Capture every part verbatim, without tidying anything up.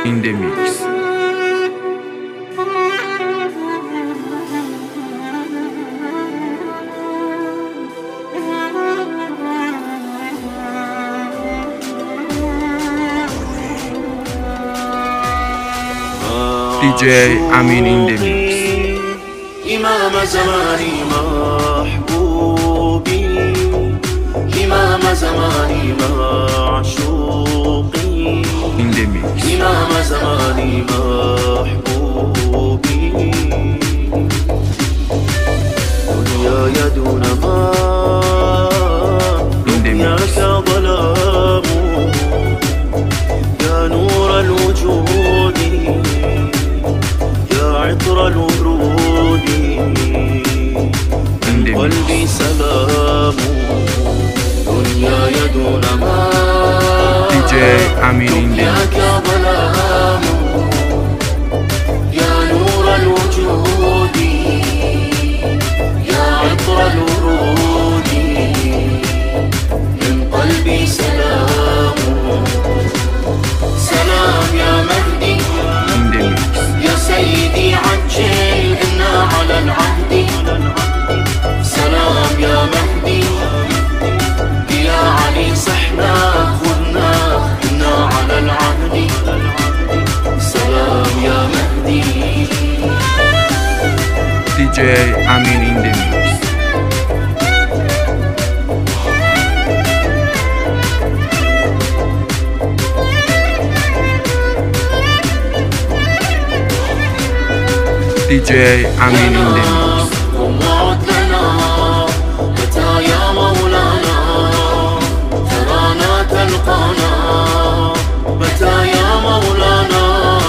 in the mix. D J Amin in the mix. إمام زماني محبوبي، إمام زماني معشوقي، in the mix. إمام زماني محبوبي، دنياي دون ما دنياك ظلام، يا نور الوجود يا عطر الورود، من قلبي سلام، دنياي دون ما D J Amin in the mix. ظلام، يا نور الوجود يا عطر الورود، من قلبي سلام، سلام يا مهدي in the mix. يا سيدي عجل إنا على العهد، سلام يا مهدي يا علي صحنا خذنا إنا على العهد، سلام يا مهدي. D J Amin in the mix. D J Amin in the mix. وموت لنا متى يا مولانا، ترانا تلقانا متى يا مولانا،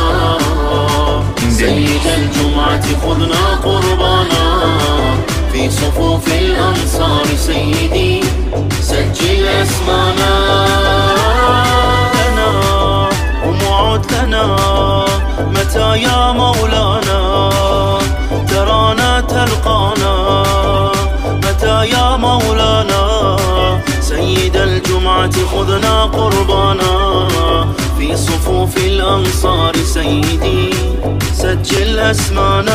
سيد الجمعة خذنا قربانا، في صفوف الأنصار سيدي سجل اسمانا، لنا وموعود لنا متى يا مولانا، ترانا تلقانا متى يا مولانا، سيد الجمعة خذنا قربانا، في صفوف الأنصار سيدي سجل أسمانا،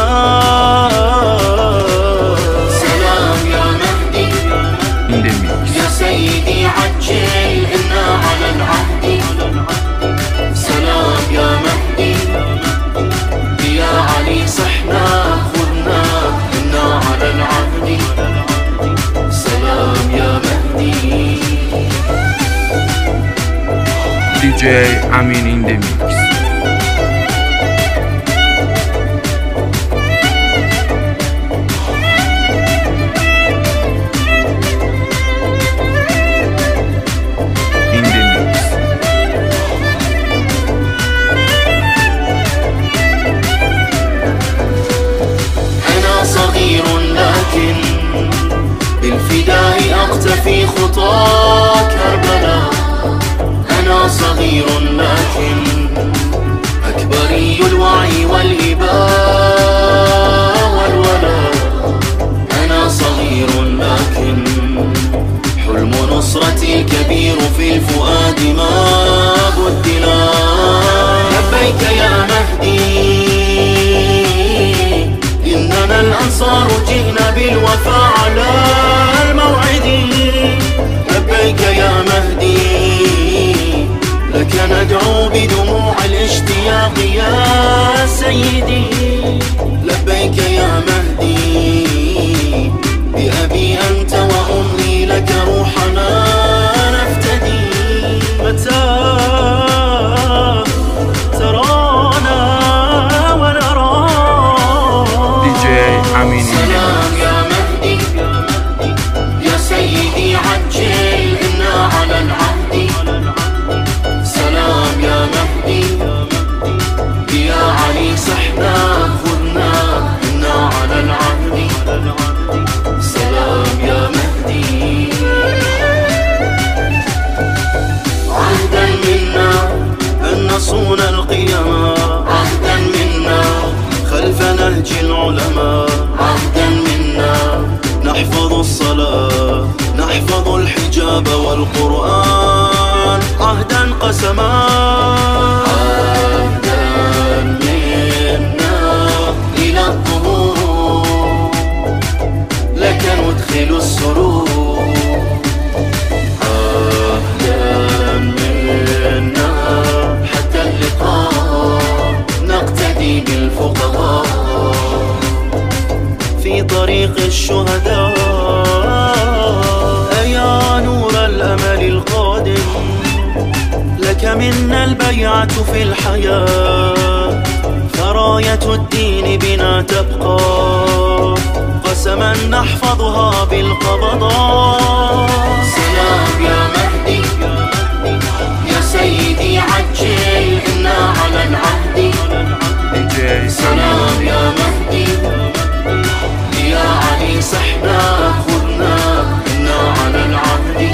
سلام يا مهدي in the mix. يا سيدي عجل إنا على العهد، سلام يا مهدي يا علي صحنا خذنا إنا على العهد، سلام يا مهدي. D J Amin in the mix. In the mix. أنا صغير لكن بالفداء أقتفي خطى كربلاء، أنا صغير لكن أكبري الوعي والإباء والولاء، أنا صغير لكن حلم نصرتي كبير في الفؤاد ما بدلا، لبيك يا مهدي إننا الأنصار جئنا بالوفاء على الموعد، لبيك يا مهدي لك ندعو بدموع الاشتياق يا سيدي، لبيك يا مهدي بأبي أنت وأمي لك روحنا نفتدي، متى ترانا ونراك D J Amin in the mix. سلام يا مهدي يا سيدي عجل إنا على العهد، سلام يا مهدي يا علي صحنا خذنا إنا على العهد، سلام يا مهدي. عهدا منا أن نصون القيم، عهدا منا خلف نهج العلماء، عهدا منا نحفظ الصلاة نحفظ الحجاب والقرآن، عهدا قسما عهدا يدخل السرور. أهلا منا حتى اللقاء نقتدي بالفقهاء في طريق الشهداء. يا نور الأمل القادم لك منا البيعة في الحياة، فراية الدين بنا تبقى قسما نحفظها بالقبضاء. سلام يا مهدي يا سيدي عجل إنا على العهد. سلام يا مهدي يا علي سحنا خذنا إنا على العهد.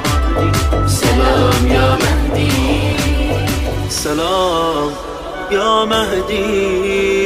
سلام يا مهدي سلام يا مهدي.